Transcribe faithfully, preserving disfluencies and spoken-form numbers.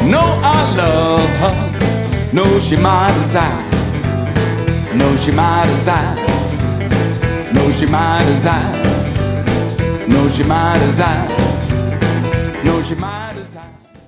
No, I love her. No, she my desire. No, she my desire. No, she my desire. No, she my desire. No, she my desire.